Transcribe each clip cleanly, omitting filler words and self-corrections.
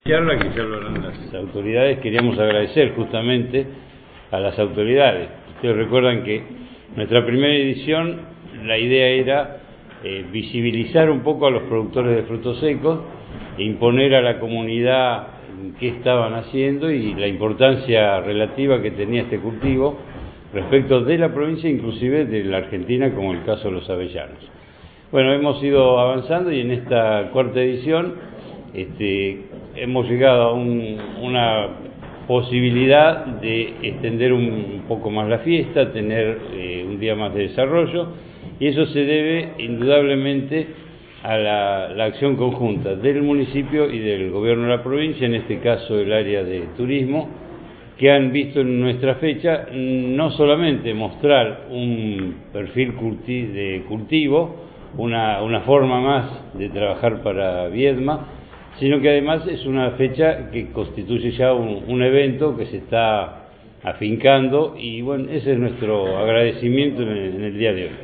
charla, que ya lo harán las autoridades. Queríamos agradecer justamente a las autoridades. Ustedes recuerdan que nuestra primera edición, la idea era visibilizar un poco a los productores de frutos secos e imponer a la comunidad qué estaban haciendo y la importancia relativa que tenía este cultivo respecto de la provincia, inclusive de la Argentina, como el caso de los avellanos. Bueno, hemos ido avanzando y en esta cuarta edición hemos llegado a una posibilidad de extender un poco más la fiesta, tener un día más de desarrollo, y eso se debe indudablemente a la acción conjunta del municipio y del gobierno de la provincia, en este caso el área de turismo, que han visto en nuestra fecha no solamente mostrar un perfil de cultivo, una forma más de trabajar para Viedma, sino que además es una fecha que constituye ya un evento que se está afincando, y bueno, ese es nuestro agradecimiento en el día de hoy.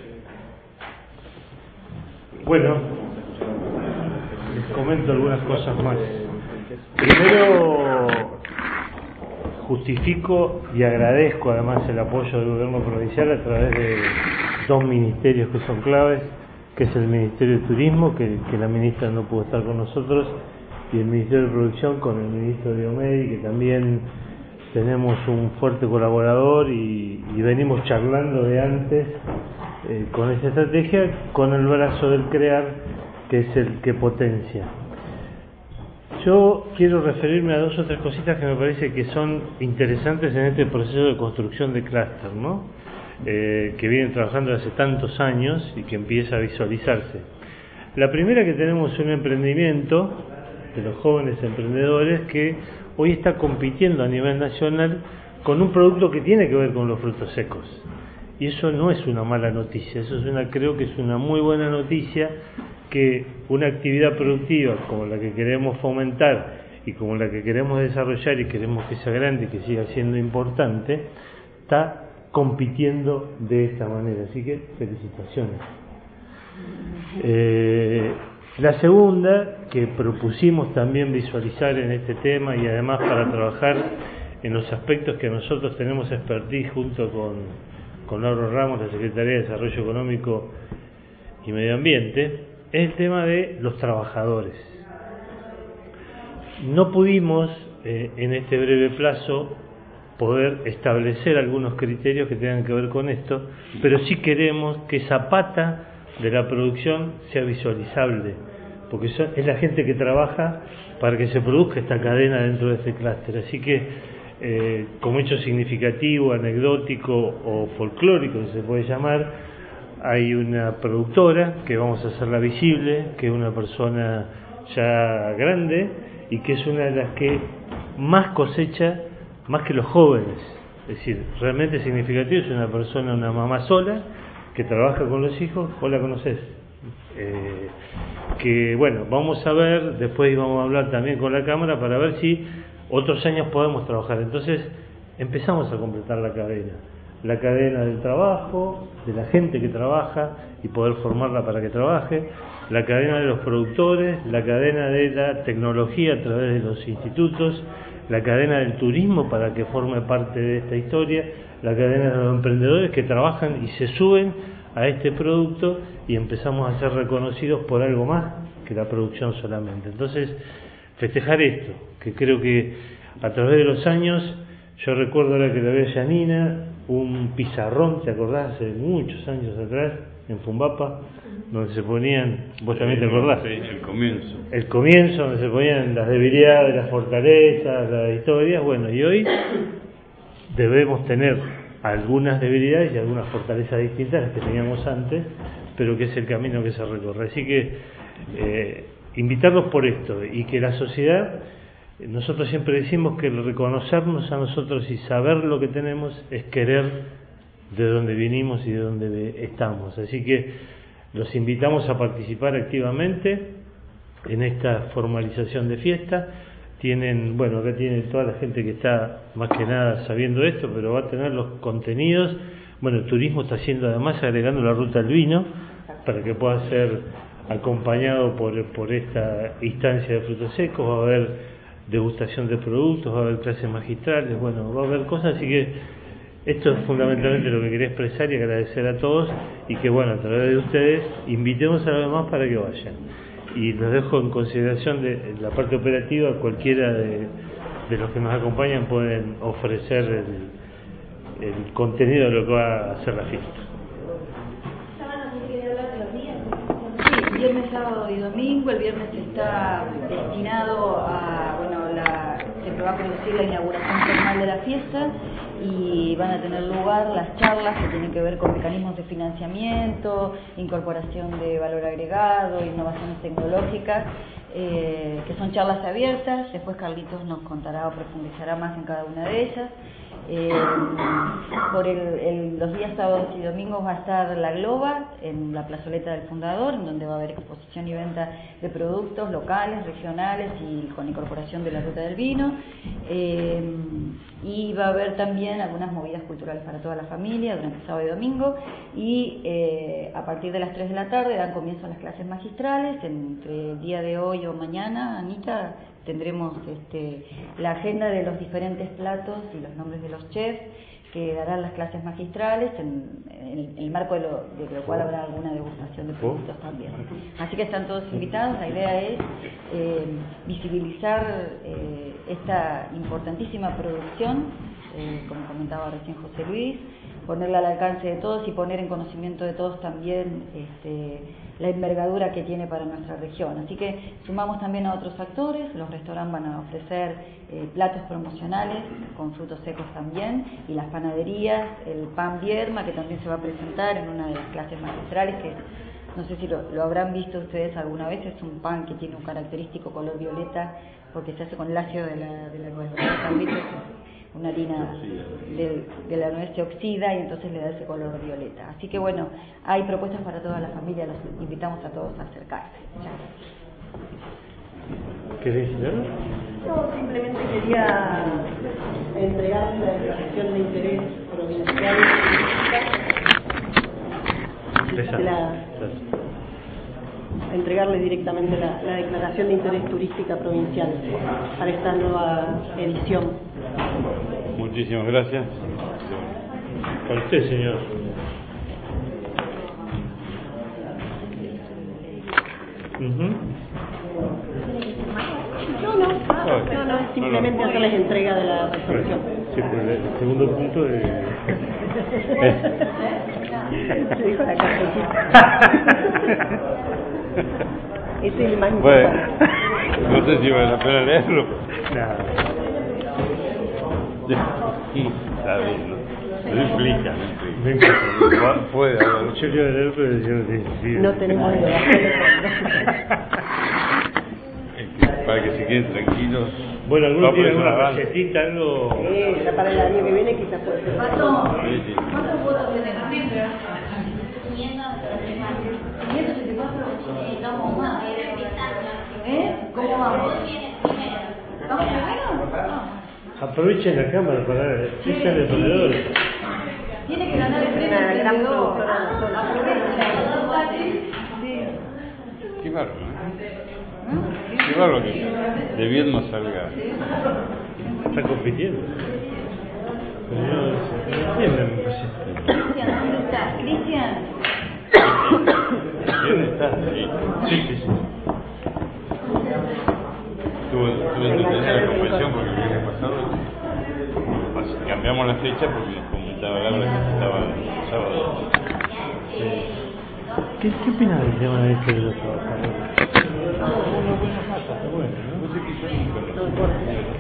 Bueno, les comento algunas cosas más. Primero, justifico y agradezco además el apoyo del gobierno provincial a través de dos ministerios que son claves, que es el Ministerio de Turismo, que la ministra no pudo estar con nosotros, y el Ministerio de Producción con el ministro Diomedi, que también tenemos un fuerte colaborador y venimos charlando de antes con esa estrategia, con el brazo del CREAR, que es el que potencia. Yo quiero referirme a dos o tres cositas que me parece que son interesantes en este proceso de construcción de clúster, ¿no? Que vienen trabajando hace tantos años y que empieza a visualizarse. La primera, que tenemos un emprendimiento de los jóvenes emprendedores que hoy está compitiendo a nivel nacional con un producto que tiene que ver con los frutos secos. Y eso no es una mala noticia, creo que es una muy buena noticia, que una actividad productiva como la que queremos fomentar y como la que queremos desarrollar y queremos que sea grande y que siga siendo importante, está compitiendo de esta manera, así que felicitaciones. La segunda, que propusimos también visualizar en este tema, y además para trabajar en los aspectos que nosotros tenemos expertise junto con Lauro Ramos, la Secretaría de Desarrollo Económico y Medio Ambiente, es el tema de los trabajadores. No pudimos en este breve plazo poder establecer algunos criterios que tengan que ver con esto, pero sí queremos que esa pata de la producción sea visualizable, porque es la gente que trabaja para que se produzca esta cadena dentro de este clúster. Así que como hecho significativo, anecdótico o folclórico, se puede llamar, hay una productora que vamos a hacerla visible, que es una persona ya grande y que es una de las que más cosecha, más que los jóvenes. Es decir, realmente significativo. Es una persona, una mamá sola, que trabaja con los hijos. ¿Vos la conocés? Que bueno, vamos a ver, después vamos a hablar también con la Cámara para ver si otros años podemos trabajar. Entonces empezamos a completar la cadena del trabajo, de la gente que trabaja y poder formarla para que trabaje, la cadena de los productores, la cadena de la tecnología a través de los institutos, la cadena del turismo para que forme parte de esta historia, la cadena de los emprendedores que trabajan y se suben a este producto, y empezamos a ser reconocidos por algo más que la producción solamente. Entonces, festejar esto, que creo que a través de los años, yo recuerdo ahora que la ve Yanina, un pizarrón, ¿te acordás? Hace muchos años atrás, en Fumbapa, donde se ponían, vos también te acordás, sí, el comienzo, donde se ponían las debilidades, las fortalezas, las historias. Bueno, y hoy debemos tener algunas debilidades y algunas fortalezas distintas a las que teníamos antes, pero que es el camino que se recorre. Así que invitarlos por esto, y que la sociedad, nosotros siempre decimos que el reconocernos a nosotros y saber lo que tenemos es querer de dónde vinimos y de dónde estamos. Así que los invitamos a participar activamente en esta formalización de fiesta. Tienen, bueno, acá tiene toda la gente que está más que nada sabiendo esto, pero va a tener los contenidos. Bueno, el turismo está haciendo, además, agregando la ruta del vino para que pueda ser acompañado por esta instancia de frutos secos. Va a haber degustación de productos, va a haber clases magistrales, bueno, va a haber cosas, así que esto es fundamentalmente lo que quería expresar y agradecer a todos, y que bueno, a través de ustedes invitemos a los demás para que vayan. Y los dejo en consideración de la parte operativa, cualquiera de los que nos acompañan pueden ofrecer el contenido de lo que va a ser la fiesta. Sí, viernes, sábado y domingo. El viernes está destinado a, se va a producir la inauguración formal de la fiesta y van a tener lugar las charlas que tienen que ver con mecanismos de financiamiento, incorporación de valor agregado, innovaciones tecnológicas, que son charlas abiertas. Después Carlitos nos contará o profundizará más en cada una de ellas. Por los días sábados y domingos va a estar la Globa en la plazoleta del Fundador, en donde va a haber exposición y venta de productos locales, regionales y con incorporación de la ruta del vino, y va a haber también algunas movidas culturales para toda la familia durante sábado y domingo, y a partir de las 3 de la tarde dan comienzo a las clases magistrales. Entre el día de hoy o mañana, Anita, tendremos la agenda de los diferentes platos y los nombres de los chefs que darán las clases magistrales, en el marco de lo cual habrá alguna degustación de productos también. Así que están todos invitados. La idea es visibilizar esta importantísima producción, como comentaba recién José Luis, ponerla al alcance de todos y poner en conocimiento de todos también la envergadura que tiene para nuestra región. Así que sumamos también a otros actores. Los restaurantes van a ofrecer platos promocionales con frutos secos también, y las panaderías, el pan Vierma, que también se va a presentar en una de las clases magistrales, que no sé si lo habrán visto ustedes alguna vez. Es un pan que tiene un característico color violeta porque se hace con el ácido de la nuez, ¿verdad? Una harina de la nuez se oxida y entonces le da ese color violeta. Así que bueno, hay propuestas para toda la familia, los invitamos a todos a acercarse. Muchas gracias. ¿Querés decir algo? No, simplemente quería entregar la declaración de interés provincial entregarle directamente la declaración de interés turística provincial para esta nueva edición. Muchísimas gracias. Para usted, señor. No, simplemente hacerles entrega de la resolución. Sí, pues el segundo punto de... Se dijo la cafecita. Ese es el más importante. Bueno, no sé si vale la pena leerlo. Claro. Sí, está bien, ¿no? No implica. No importa. Puede haber. Yo quiero leer, pero sí. No tenemos el Para que se queden tranquilos. Bueno, ¿alguno tiene alguna recetita, algo? Ya para el año que viene quizás puede ser. ¿Cuántos votos tiene la miembro? 574. Estamos más. ¿Cómo vamos? ¿Vamos primero? Aprovechen la cámara para ver. ¿Qué es el ponedor? Tiene que ganar el premio Una gran emprendedor. productora. Qué bárbaro, ¿eh? Qué bárbaro que de bien no salga. Está compitiendo. Pero no entienden, me parece. Cristian, ¿dónde estás? Cristian. ¿Quién está? Sí. Tuve entretenida la convención porque el viernes pasado cambiamos la fecha porque nos comentaba Laura que estaba el sábado. ¿Qué opinas del tema de este de los trabajadores? Bueno, ¿no? No sé qué yo nunca lo sé.